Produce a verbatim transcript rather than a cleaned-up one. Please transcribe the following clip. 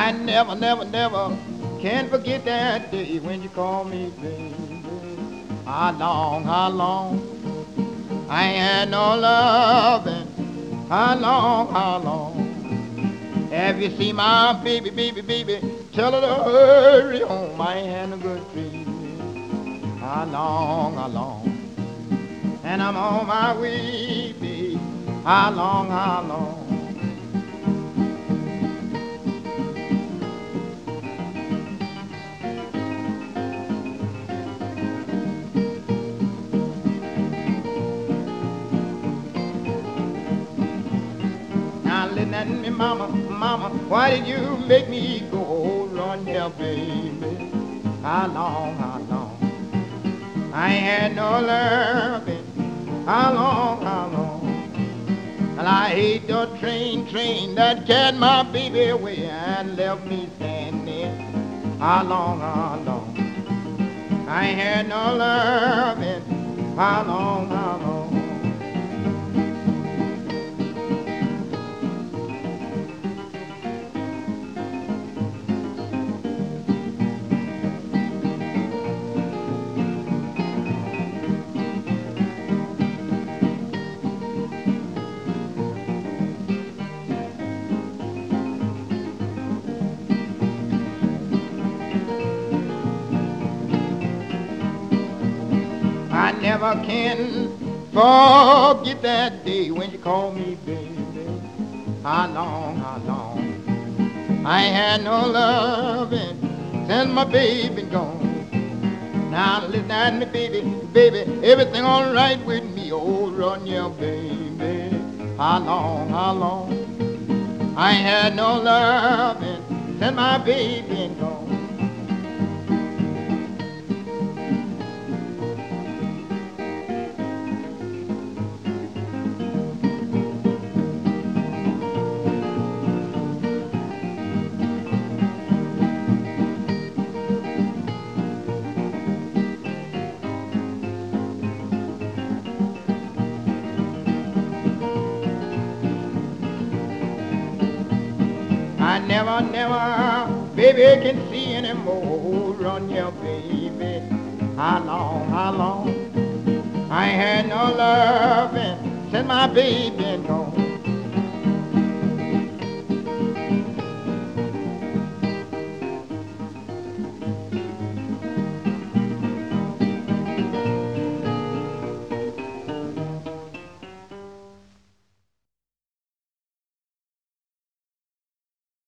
I never, never, never can forget that day when you called me baby. How long, how long I ain't had no loving. How long, how long have you seen my baby, baby, baby? Tell her to hurry home. I ain't had no good dream. How long, how long and I'm on my way, baby. How long, how long now listen at me, mama, mama, why did you make me go run here, baby? How long, how long I ain't had no loving. How long, how long and I hate the train, train that carried my baby away and left me standing. How long, how long I ain't had no loving. How long, how long I never can forget that day when you called me baby. How long, how long I ain't had no loving since my baby gone. Now listen at me, baby, baby, everything all right with me. Oh, run your baby. How long, how long I ain't had no loving since my baby gone. I never, never, baby, can see anymore. Run your baby. How long, how long I ain't had no loving since my baby gone.